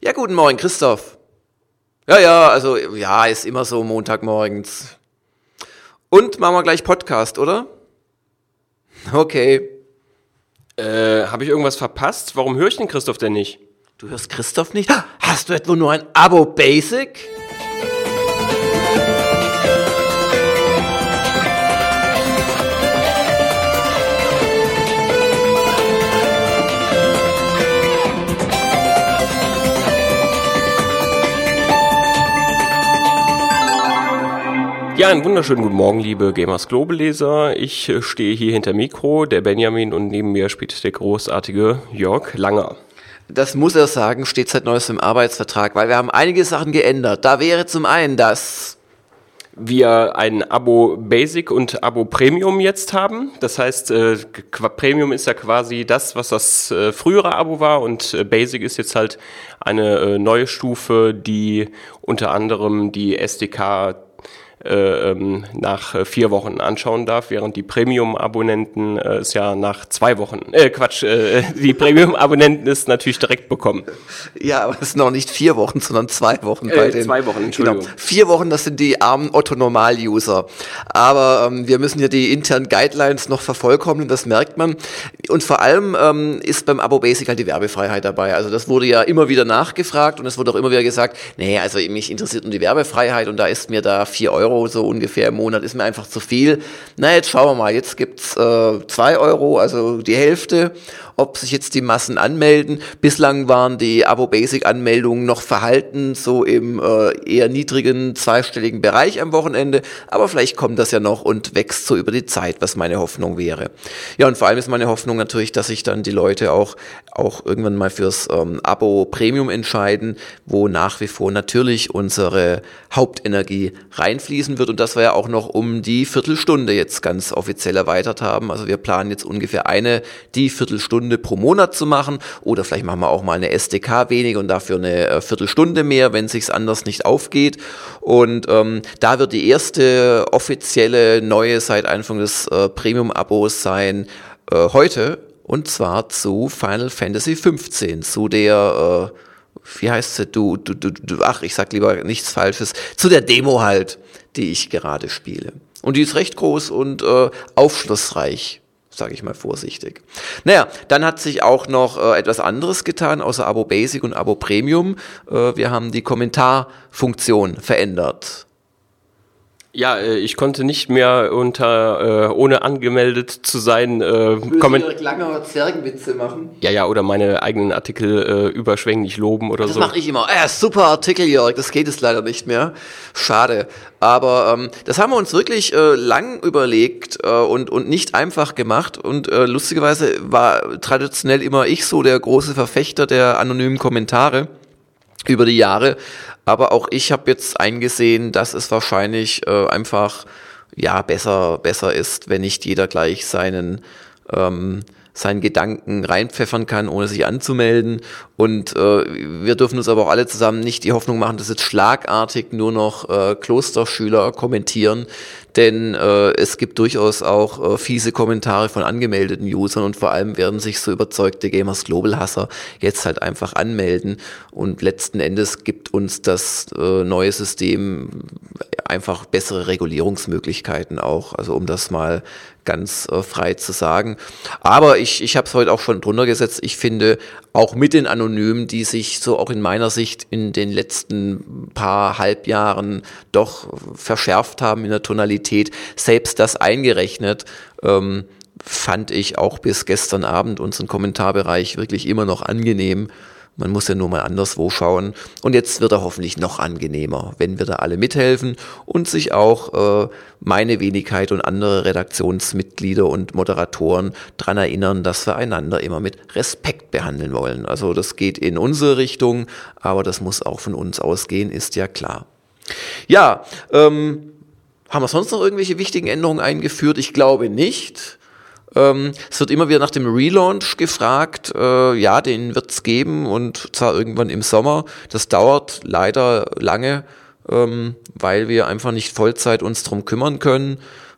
Ja, guten Morgen, Christoph. Ja, ist immer so Montagmorgens. Und machen wir gleich Podcast, oder? Okay. Habe ich irgendwas verpasst? Warum höre ich den Christoph denn nicht? Du hörst Christoph nicht? Hast du etwa nur ein Abo Basic? Ja, einen wunderschönen guten Morgen, liebe Gamers Global Leser. Ich stehe hier hinter Mikro, der Benjamin, und neben mir spielt der großartige Jörg Langer. Das muss er sagen, steht seit neuestem im Arbeitsvertrag, weil wir haben einige Sachen geändert. Da wäre zum einen das... Wir ein Abo Basic und Abo Premium jetzt haben. Das heißt, Premium ist ja quasi das, was das frühere Abo war, und Basic ist jetzt halt eine neue Stufe, die unter anderem die SDK nach 4 Wochen anschauen darf, während die Premium-Abonnenten es ja nach 2 Wochen, die Premium-Abonnenten es natürlich direkt bekommen. Ja, aber es sind noch nicht 4 Wochen, sondern 2 Wochen bei den... 2 Wochen, Entschuldigung. Genau. 4 Wochen, das sind die armen Otto-Normal-User. Aber wir müssen ja die internen Guidelines noch vervollkommnen, das merkt man. Und vor allem ist beim Abo Basic halt die Werbefreiheit dabei. Also das wurde ja immer wieder nachgefragt und es wurde auch immer wieder gesagt, nee, also mich interessiert nur die Werbefreiheit und da ist mir da 4 Euro so ungefähr im Monat, ist mir einfach zu viel. Na, jetzt schauen wir mal, jetzt gibt's 2 Euro, also die Hälfte, ob sich jetzt die Massen anmelden. Bislang waren die Abo-Basic-Anmeldungen noch verhalten, so im eher niedrigen zweistelligen Bereich am Wochenende, aber vielleicht kommt das ja noch und wächst so über die Zeit, was meine Hoffnung wäre. Ja, und vor allem ist meine Hoffnung natürlich, dass sich dann die Leute auch irgendwann mal fürs Abo-Premium entscheiden, wo nach wie vor natürlich unsere Hauptenergie reinfließen wird, und das wir ja auch noch um die Viertelstunde jetzt ganz offiziell erweitert haben. Also wir planen jetzt ungefähr die Viertelstunde pro Monat zu machen, oder vielleicht machen wir auch mal eine SDK weniger und dafür eine Viertelstunde mehr, wenn es sich anders nicht aufgeht. Und da wird die erste offizielle neue seit Einführung des Premium-Abos sein heute, und zwar zu Final Fantasy 15, zu der wie heißt sie? Ich sag lieber nichts Falsches. Zu der Demo halt, die ich gerade spiele. Und die ist recht groß und aufschlussreich, sage ich mal vorsichtig. Naja, dann hat sich auch noch etwas anderes getan, außer Abo Basic und Abo Premium. Wir haben die Kommentarfunktion verändert. Ja, ich konnte nicht mehr ohne angemeldet zu sein, lange Zwergenwitze machen. Ja, oder meine eigenen Artikel überschwänglich loben oder das so. Das mache ich immer. Super Artikel, Jörg, das geht jetzt leider nicht mehr. Schade. Aber das haben wir uns wirklich lang überlegt und nicht einfach gemacht. Und lustigerweise war traditionell immer ich so der große Verfechter der anonymen Kommentare über die Jahre. Aber auch ich habe jetzt eingesehen, dass es wahrscheinlich einfach besser ist, wenn nicht jeder gleich seinen Gedanken reinpfeffern kann, ohne sich anzumelden. Und wir dürfen uns aber auch alle zusammen nicht die Hoffnung machen, dass jetzt schlagartig nur noch Klosterschüler kommentieren, denn es gibt durchaus auch fiese Kommentare von angemeldeten Usern, und vor allem werden sich so überzeugte Gamers Global Hasser jetzt halt einfach anmelden, und letzten Endes gibt uns das neue System einfach bessere Regulierungsmöglichkeiten auch, also um das mal ganz frei zu sagen. Aber ich habe es heute auch schon drunter gesetzt, ich finde auch mit den Anonymen, die sich so auch in meiner Sicht in den letzten paar Halbjahren doch verschärft haben in der Tonalität, selbst das eingerechnet, fand ich auch bis gestern Abend unseren Kommentarbereich wirklich immer noch angenehm. Man muss ja nur mal anderswo schauen. Und jetzt wird er hoffentlich noch angenehmer, wenn wir da alle mithelfen und sich auch meine Wenigkeit und andere Redaktionsmitglieder und Moderatoren dran erinnern, dass wir einander immer mit Respekt behandeln wollen. Also das geht in unsere Richtung, aber das muss auch von uns ausgehen, ist ja klar. Ja, haben wir sonst noch irgendwelche wichtigen Änderungen eingeführt? Ich glaube nicht. Es wird immer wieder nach dem Relaunch gefragt. Den wird es geben, und zwar irgendwann im Sommer. Das dauert leider lange, weil wir einfach nicht Vollzeit uns drum kümmern können.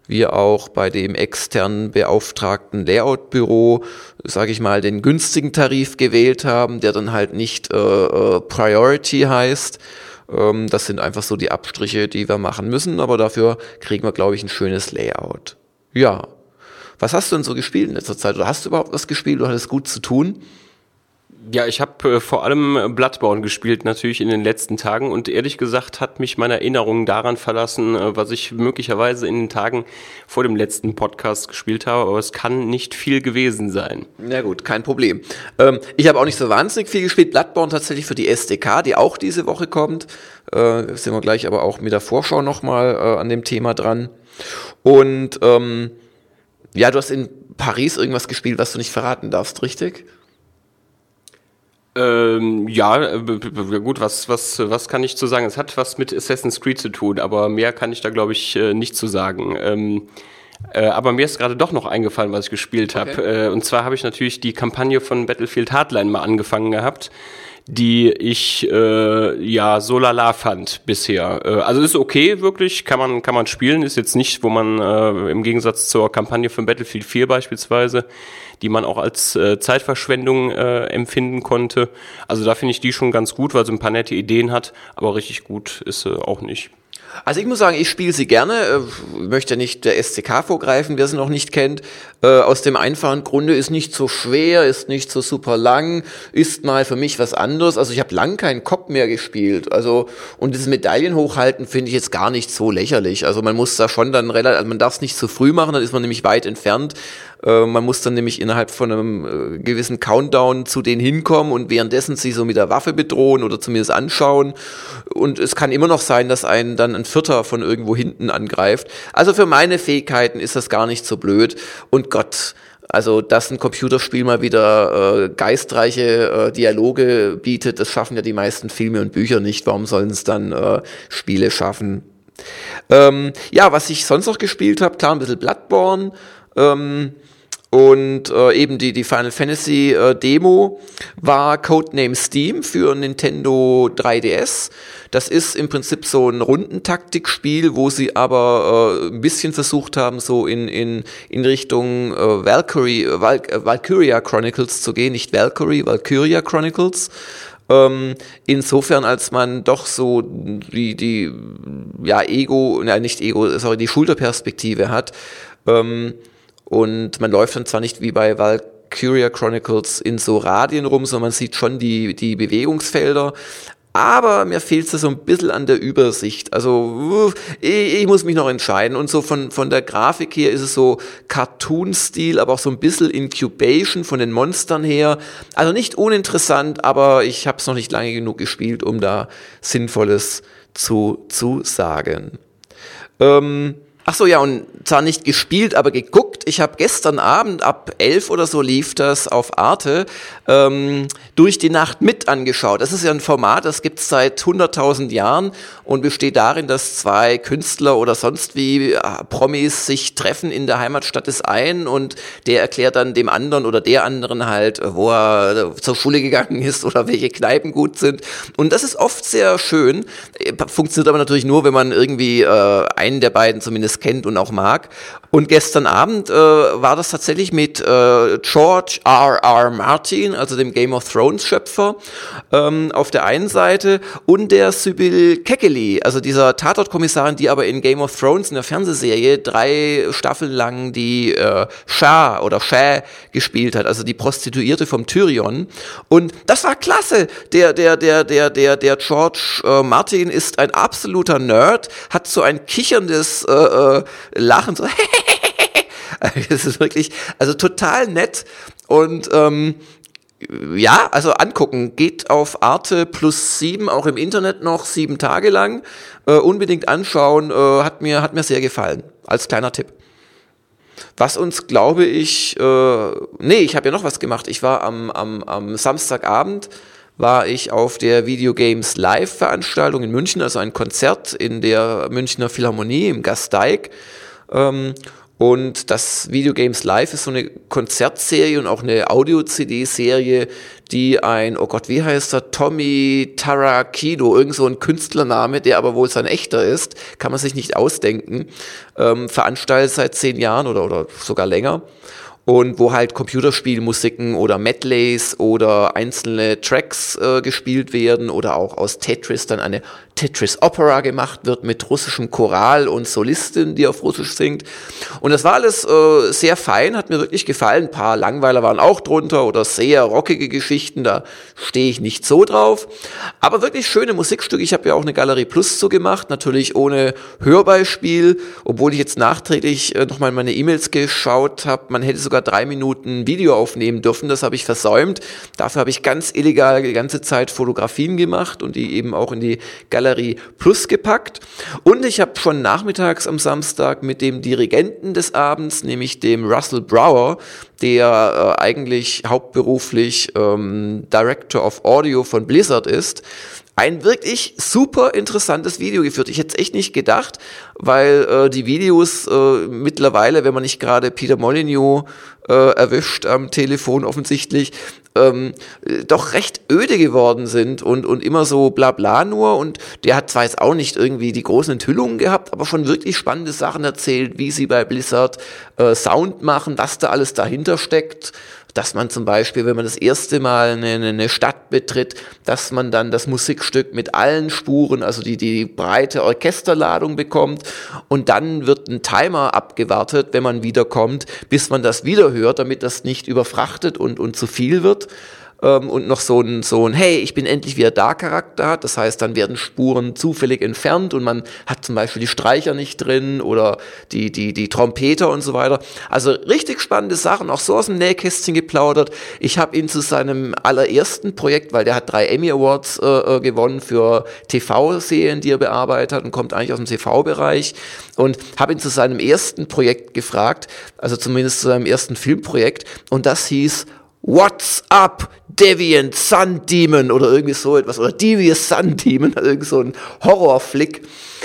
wir auch bei dem externen beauftragten Layout-Büro, sage ich mal, den günstigen Tarif gewählt haben, der dann halt nicht Priority heißt. Das sind einfach so die Abstriche, die wir machen müssen, aber dafür kriegen wir, glaube ich, ein schönes Layout. Ja. Was hast du denn so gespielt in letzter Zeit? Oder hast du überhaupt was gespielt? Du hattest gut zu tun? Ja, ich habe vor allem Bloodborne gespielt, natürlich in den letzten Tagen, und ehrlich gesagt hat mich meine Erinnerung daran verlassen, was ich möglicherweise in den Tagen vor dem letzten Podcast gespielt habe, aber es kann nicht viel gewesen sein. Na gut, kein Problem. Ich habe auch nicht so wahnsinnig viel gespielt. Bloodborne tatsächlich für die SDK, die auch diese Woche kommt. Sind wir gleich aber auch mit der Vorschau nochmal an dem Thema dran. Und ja, du hast in Paris irgendwas gespielt, was du nicht verraten darfst, richtig? Ja, gut, was kann ich zu sagen? Es hat was mit Assassin's Creed zu tun, aber mehr kann ich da, glaube ich, nicht zu sagen. Aber mir ist gerade doch noch eingefallen, was ich gespielt habe. Und zwar habe ich natürlich die Kampagne von Battlefield Hardline mal angefangen gehabt, die ich ja so lala fand bisher. Also ist okay, wirklich, kann man spielen, ist jetzt nicht, wo man im Gegensatz zur Kampagne von Battlefield 4 beispielsweise, die man auch als Zeitverschwendung empfinden konnte. Also da finde ich die schon ganz gut, weil sie ein paar nette Ideen hat, aber richtig gut ist sie auch nicht. Also ich muss sagen, ich spiele sie gerne, möchte nicht der SCK vorgreifen, wer sie noch nicht kennt. Aus dem einfachen Grunde, ist nicht so schwer, ist nicht so super lang, ist mal für mich was anderes. Also ich habe lang keinen Cop mehr gespielt. Also und dieses Medaillen hochhalten finde ich jetzt gar nicht so lächerlich. Also man muss da schon dann relativ, also man darf es nicht zu früh machen, dann ist man nämlich weit entfernt. Man muss dann nämlich innerhalb von einem gewissen Countdown zu denen hinkommen und währenddessen sie so mit der Waffe bedrohen oder zumindest anschauen. Und es kann immer noch sein, dass einen dann ein Vierter von irgendwo hinten angreift. Also für meine Fähigkeiten ist das gar nicht so blöd. Und Gott, also dass ein Computerspiel mal wieder geistreiche Dialoge bietet, das schaffen ja die meisten Filme und Bücher nicht. Warum sollen es dann Spiele schaffen? Ja, was ich sonst noch gespielt habe, klar ein bisschen Bloodborne, und eben die Final Fantasy Demo war Codename Steam für Nintendo 3DS. Das ist im Prinzip so ein Rundentaktikspiel, wo sie aber ein bisschen versucht haben, so in Richtung Valkyria Chronicles zu gehen. Nicht Valkyrie, Valkyria Chronicles. Insofern, als man doch so die Schulterperspektive hat. Und man läuft dann zwar nicht wie bei Valkyria Chronicles in so Radien rum, sondern man sieht schon die Bewegungsfelder. Aber mir fehlt es so ein bisschen an der Übersicht. Also ich muss mich noch entscheiden. Und so von der Grafik her ist es so Cartoon-Stil, aber auch so ein bisschen Incubation von den Monstern her. Also nicht uninteressant, aber ich habe es noch nicht lange genug gespielt, um da Sinnvolles zu sagen. Ach so, ja, und zwar nicht gespielt, aber geguckt. Ich habe gestern Abend ab 11 oder so lief das auf Arte durch die Nacht mit angeschaut. Das ist ja ein Format, das gibt's seit 100.000 Jahren und besteht darin, dass zwei Künstler oder sonst wie Promis sich treffen in der Heimatstadt des einen und der erklärt dann dem anderen oder der anderen halt, wo er zur Schule gegangen ist oder welche Kneipen gut sind. Und das ist oft sehr schön. Funktioniert aber natürlich nur, wenn man irgendwie einen der beiden zumindest kennt und auch mag. Und gestern Abend war das tatsächlich mit George R.R. Martin, also dem Game of Thrones Schöpfer, auf der einen Seite und der Sybil Kekeli, also dieser Tatortkommissarin, die aber in Game of Thrones in der Fernsehserie 3 Staffeln lang die Shah gespielt hat, also die Prostituierte vom Tyrion. Und das war klasse. Der George Martin ist ein absoluter Nerd, hat so ein kicherndes Lachen, so das ist wirklich, also total nett und ja, also angucken, geht auf Arte +7, auch im Internet noch 7 Tage lang, unbedingt anschauen, hat mir sehr gefallen, als kleiner Tipp. Was uns, glaube ich, ich habe ja noch was gemacht, ich war am Samstagabend, war ich auf der Video Games Live Veranstaltung in München, also ein Konzert in der Münchner Philharmonie im Gasteig. Und das Video Games Live ist so eine Konzertserie und auch eine Audio-CD-Serie, die oh Gott, wie heißt er? Tommy Tarakido, irgend so ein Künstlername, der aber wohl sein echter ist, kann man sich nicht ausdenken, veranstaltet seit 10 Jahren oder sogar länger. Und wo halt Computerspielmusiken oder Medleys oder einzelne Tracks gespielt werden oder auch aus Tetris dann eine Tetris-Opera gemacht wird mit russischem Choral und Solistin, die auf Russisch singt. Und das war alles sehr fein, hat mir wirklich gefallen. Ein paar Langweiler waren auch drunter oder sehr rockige Geschichten, da stehe ich nicht so drauf. Aber wirklich schöne Musikstücke. Ich habe ja auch eine Galerie Plus zugemacht, natürlich ohne Hörbeispiel, obwohl ich jetzt nachträglich nochmal in meine E-Mails geschaut habe. Man hätte sogar 3 Minuten Video aufnehmen dürfen, das habe ich versäumt. Dafür habe ich ganz illegal die ganze Zeit Fotografien gemacht und die eben auch in die Galerie Plus gepackt. Und ich habe schon nachmittags am Samstag mit dem Dirigenten des Abends, nämlich dem Russell Brower, der eigentlich hauptberuflich Director of Audio von Blizzard ist, ein wirklich super interessantes Video geführt. Ich hätte es echt nicht gedacht, weil die Videos mittlerweile, wenn man nicht gerade Peter Molyneux erwischt am Telefon offensichtlich, doch recht öde geworden sind und immer so Blabla nur. Und der hat zwar jetzt auch nicht irgendwie die großen Enthüllungen gehabt, aber schon wirklich spannende Sachen erzählt, wie sie bei Blizzard Sound machen, was da alles dahinter steckt. Dass man zum Beispiel, wenn man das erste Mal eine Stadt betritt, dass man dann das Musikstück mit allen Spuren, also die breite Orchesterladung bekommt und dann wird ein Timer abgewartet, wenn man wiederkommt, bis man das wieder hört, damit das nicht überfrachtet und zu viel wird. Und noch so ein hey, ich bin endlich wieder da Charakter hat. Das heißt, dann werden Spuren zufällig entfernt und man hat zum Beispiel die Streicher nicht drin oder die Trompeter und so weiter. Also richtig spannende Sachen, auch so aus dem Nähkästchen geplaudert. Ich habe ihn zu seinem allerersten Projekt, weil der hat 3 Emmy Awards gewonnen für TV-Serien, die er bearbeitet hat und kommt eigentlich aus dem TV-Bereich und habe ihn zu seinem ersten Projekt gefragt, also zumindest zu seinem ersten Filmprojekt und das hieß What's Up, Deviant Sun Demon oder irgendwie so etwas, oder Devious Sun Demon, also irgendwie so ein Horrorflick,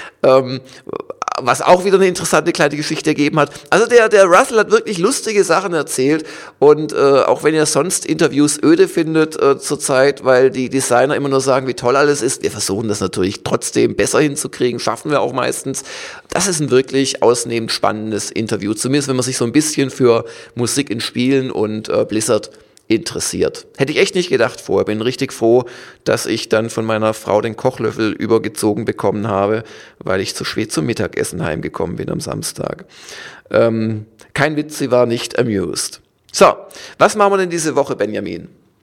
was auch wieder eine interessante kleine Geschichte ergeben hat. Also der Russell hat wirklich lustige Sachen erzählt und auch wenn ihr sonst Interviews öde findet zurzeit, weil die Designer immer nur sagen, wie toll alles ist, wir versuchen das natürlich trotzdem besser hinzukriegen, schaffen wir auch meistens. Das ist ein wirklich ausnehmend spannendes Interview, zumindest wenn man sich so ein bisschen für Musik in Spielen und Blizzard interessiert. Hätte ich echt nicht gedacht vorher. Bin richtig froh, dass ich dann von meiner Frau den Kochlöffel übergezogen bekommen habe, weil ich zu spät zum Mittagessen heimgekommen bin am Samstag. Kein Witz, sie war nicht amused. So, was machen wir denn diese Woche, Benjamin?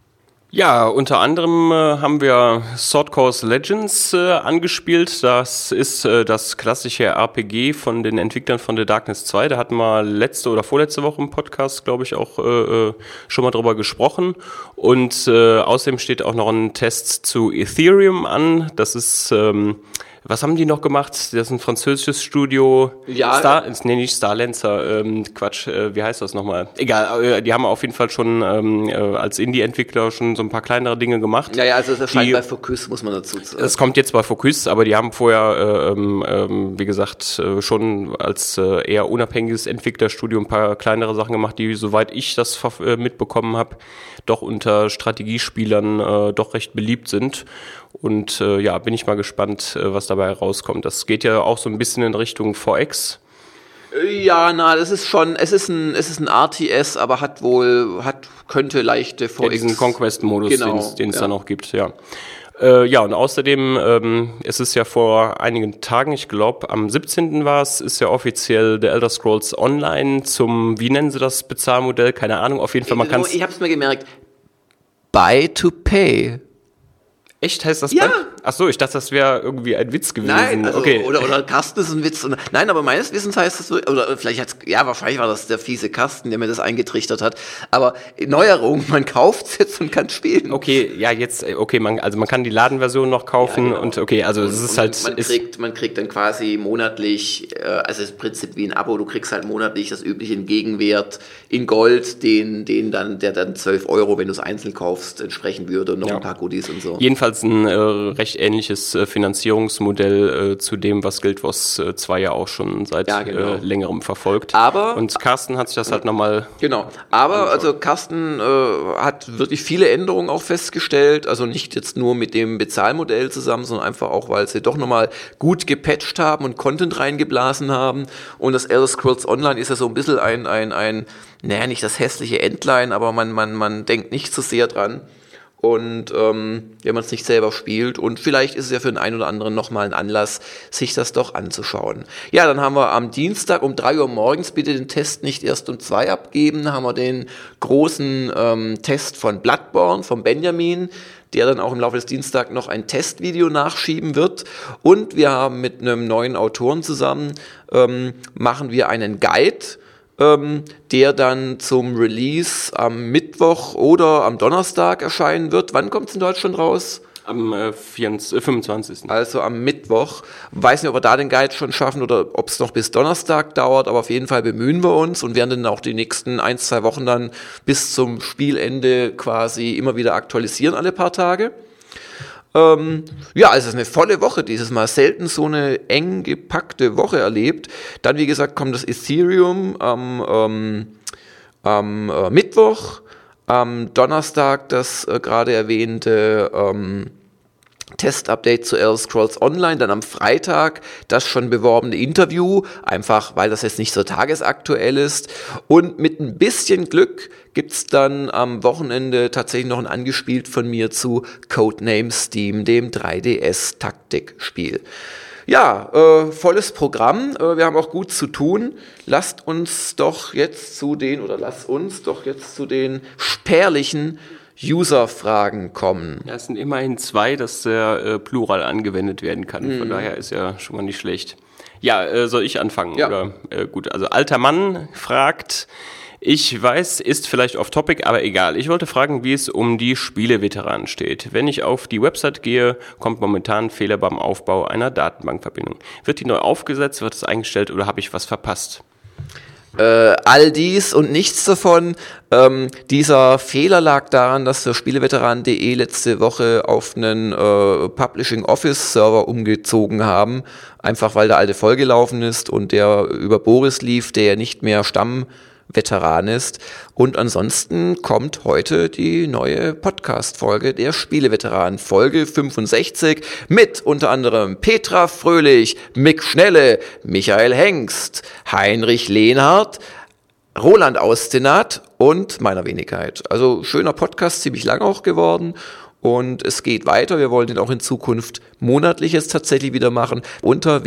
Ja, unter anderem haben wir Sword Course Legends angespielt. Das ist das klassische RPG von den Entwicklern von The Darkness 2. Da hatten wir letzte oder vorletzte Woche im Podcast, glaube ich, auch schon mal drüber gesprochen. Und außerdem steht auch noch ein Test zu Ethereum an. Das ist... was haben die noch gemacht? Das ist ein französisches Studio. Ja. Nicht Starlancer. Quatsch, wie heißt das nochmal? Egal, die haben auf jeden Fall schon als Indie-Entwickler schon so ein paar kleinere Dinge gemacht. Ja, also es erscheint bei Focus, muss man dazu sagen. Es kommt jetzt bei Focus, aber die haben vorher, wie gesagt, schon als eher unabhängiges Entwicklerstudio ein paar kleinere Sachen gemacht, die, soweit ich das mitbekommen habe, doch unter Strategiespielern doch recht beliebt sind. Und ja, bin ich mal gespannt, was dabei rauskommt. Das geht ja auch so ein bisschen in Richtung 4X. Ja, das ist schon, es ist ein RTS, aber könnte leichte 4X. Ja, diesen Conquest-Modus, genau, den es dann auch gibt, ja. Ja, und außerdem, es ist ja vor einigen Tagen, ich glaube am 17. war es, ist ja offiziell The Elder Scrolls Online zum, wie nennen sie das Bezahlmodell? Keine Ahnung, auf jeden Fall, man kann es... Ich hab's mir gemerkt, Buy to Pay. Echt, heißt das? Ja. Ach so, ich dachte, das wäre irgendwie ein Witz gewesen. Nein, also, okay. oder Carsten ist ein Witz. Nein, aber meines Wissens heißt es, oder vielleicht wahrscheinlich war das der fiese Carsten, der mir das eingetrichtert hat. Aber Neuerung, man kauft es jetzt und kann spielen. Okay, ja, man kann die Ladenversion noch kaufen, ja, genau. Und okay, also es ist halt... Man kriegt dann quasi monatlich, also das Prinzip wie ein Abo, du kriegst halt monatlich das übliche in Gegenwert in Gold, der dann 12 €, wenn du es einzeln kaufst, entsprechen würde und noch ein paar Goodies und so. Jedenfalls halt ein recht ähnliches Finanzierungsmodell zu dem, was Guild Wars 2 ja auch schon seit längerem verfolgt. Und Carsten hat sich das halt nochmal... Genau, aber also Carsten hat wirklich viele Änderungen auch festgestellt, also nicht jetzt nur mit dem Bezahlmodell zusammen, sondern einfach auch, weil sie doch nochmal gut gepatcht haben und Content reingeblasen haben. Und das Elder Scrolls Online ist ja so ein bisschen naja, nicht das hässliche Endline, aber man denkt nicht so sehr dran. Und wenn man es nicht selber spielt, und vielleicht ist es ja für den einen oder anderen nochmal ein Anlass, sich das doch anzuschauen. Ja, dann haben wir am Dienstag um 3 Uhr morgens, bitte den Test nicht erst um 2 abgeben, haben wir den großen Test von Bloodborne, von Benjamin, der dann auch im Laufe des Dienstags noch ein Testvideo nachschieben wird. Und wir haben mit einem neuen Autoren zusammen, machen wir einen Guide, der dann zum Release am Mittwoch oder am Donnerstag erscheinen wird. Wann kommt es in Deutschland raus? Am 25. Also am Mittwoch. Weiß nicht, ob wir da den Guide schon schaffen oder ob es noch bis Donnerstag dauert, aber auf jeden Fall bemühen wir uns und werden dann auch die nächsten 1-2 Wochen dann bis zum Spielende quasi immer wieder aktualisieren, alle paar Tage. Ja, also es ist eine volle Woche dieses Mal. Selten so eine eng gepackte Woche erlebt. Dann, wie gesagt, kommt das Ethereum am Mittwoch. Am Donnerstag das gerade erwähnte Test-Update zu Elder Scrolls Online, dann am Freitag das schon beworbene Interview, einfach weil das jetzt nicht so tagesaktuell ist. Und mit ein bisschen Glück gibt's dann am Wochenende tatsächlich noch ein Angespielt von mir zu Codename Steam, dem 3DS-Taktikspiel. Ja, volles Programm. Wir haben auch gut zu tun. Lass uns doch jetzt zu den spärlichen User-Fragen kommen. Ja, es sind immerhin 2, dass der Plural angewendet werden kann. Von daher ist ja schon mal nicht schlecht. Ja, soll ich anfangen? Ja. Oder, gut, also alter Mann fragt, ich weiß, ist vielleicht off-topic, aber egal. Ich wollte fragen, wie es um die Spieleveteranen steht. Wenn ich auf die Website gehe, kommt momentan ein Fehler beim Aufbau einer Datenbankverbindung. Wird die neu aufgesetzt, wird es eingestellt oder habe ich was verpasst? All dies und nichts davon. Dieser Fehler lag daran, dass wir Spieleveteranen.de letzte Woche auf einen Publishing Office Server umgezogen haben, einfach weil der alte vollgelaufen ist und der über Boris lief, der ja nicht mehr Stammveteran ist. Und ansonsten kommt heute die neue Podcast-Folge der Spieleveteranen, Folge 65, mit unter anderem Petra Fröhlich, Mick Schnelle, Michael Hengst, Heinrich Lehnhardt, Roland Austinat und meiner Wenigkeit. Also schöner Podcast, ziemlich lang auch geworden. Und es geht weiter. Wir wollen den auch in Zukunft monatliches tatsächlich wieder machen unter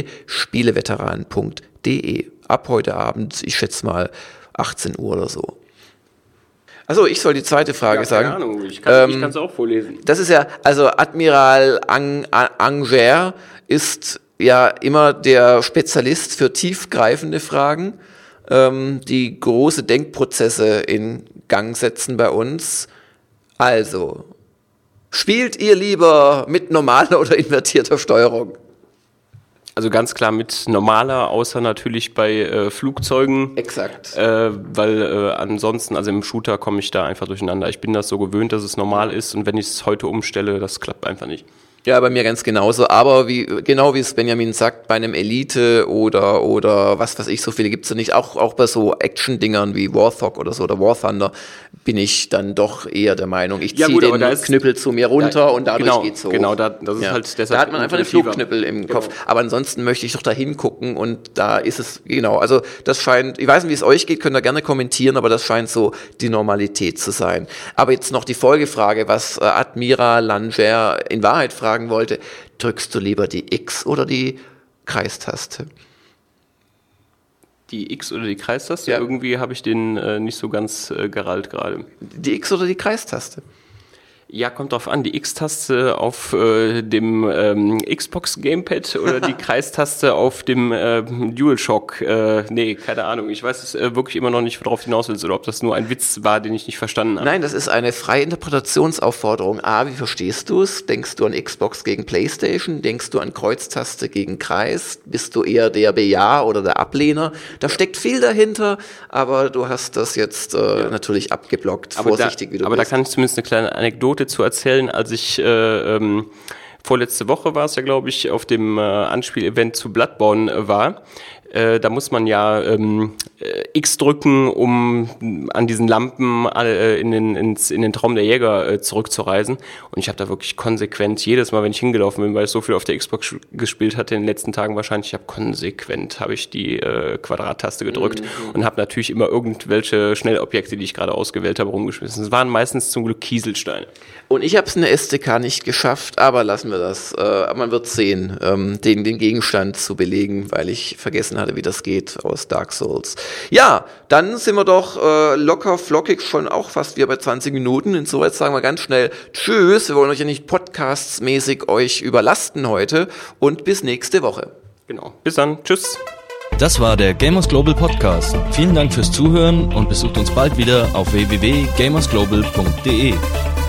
www.spieleveteranen.de. Ab heute Abend, ich schätze mal 18 Uhr oder so. Also ich soll die zweite Frage sagen. Keine Ahnung, ich kann es auch vorlesen. Das ist ja, also Admiral Anger ist ja immer der Spezialist für tiefgreifende Fragen, die große Denkprozesse in Gang setzen bei uns. Also, spielt ihr lieber mit normaler oder invertierter Steuerung? Also ganz klar mit normaler, außer natürlich bei Flugzeugen. Exakt. Weil ansonsten, also im Shooter komme ich da einfach durcheinander. Ich bin das so gewöhnt, dass es normal ist und wenn ich es heute umstelle, das klappt einfach nicht. Ja, bei mir ganz genauso, aber genau wie es Benjamin sagt, bei einem Elite oder was weiß ich, so viele gibt's ja nicht, auch bei so Action-Dingern wie Warthog oder so oder War Thunder bin ich dann doch eher der Meinung, ich ziehe den Knüppel zu mir runter und dadurch geht's hoch. Genau, das ist halt deshalb. Da hat man einfach den Flugknüppel im Kopf, aber ansonsten möchte ich doch da hingucken und da ist es, genau, also das scheint, ich weiß nicht, wie es euch geht, könnt ihr gerne kommentieren, aber das scheint so die Normalität zu sein. Aber jetzt noch die Folgefrage, was Admiral Langer in Wahrheit fragen wollte, drückst du lieber die X oder die Kreistaste? Die X oder die Kreistaste? Ja. Irgendwie habe ich den nicht so ganz gerallt gerade. Die X oder die Kreistaste? Ja, kommt drauf an. Die X-Taste auf dem Xbox Gamepad oder die Kreistaste auf dem DualShock. Nee, keine Ahnung. Ich weiß es wirklich immer noch nicht, worauf du hinaus willst oder ob das nur ein Witz war, den ich nicht verstanden habe. Nein, das ist eine freie Interpretationsaufforderung. A, wie verstehst du es? Denkst du an Xbox gegen PlayStation? Denkst du an Kreuztaste gegen Kreis? Bist du eher der Bejahr oder der Ablehner? Da steckt viel dahinter, aber du hast das jetzt natürlich abgeblockt. Aber vorsichtig, wie du aber bist. Da kann ich zumindest eine kleine Anekdote Anekdote zu erzählen, als ich vorletzte Woche war es ja, glaube ich, auf dem Anspielevent zu Bloodborne war. Da muss man ja X drücken, um an diesen Lampen in den Traum der Jäger zurückzureisen. Und ich habe da wirklich konsequent, jedes Mal, wenn ich hingelaufen bin, weil ich so viel auf der Xbox gespielt hatte in den letzten Tagen wahrscheinlich, habe ich die Quadrattaste gedrückt und habe natürlich immer irgendwelche Schnellobjekte, die ich gerade ausgewählt habe, rumgeschmissen. Es waren meistens zum Glück Kieselsteine. Und ich habe es in der SDK nicht geschafft, aber lassen wir das. Man wird sehen, den Gegenstand zu belegen, weil ich vergessen hatte, wie das geht aus Dark Souls. Ja, dann sind wir doch locker flockig schon auch fast wieder bei 20 Minuten. Insoweit sagen wir ganz schnell Tschüss. Wir wollen euch ja nicht podcastsmäßig euch überlasten heute und bis nächste Woche. Genau, bis dann. Tschüss. Das war der Gamers Global Podcast. Vielen Dank fürs Zuhören und besucht uns bald wieder auf www.gamersglobal.de.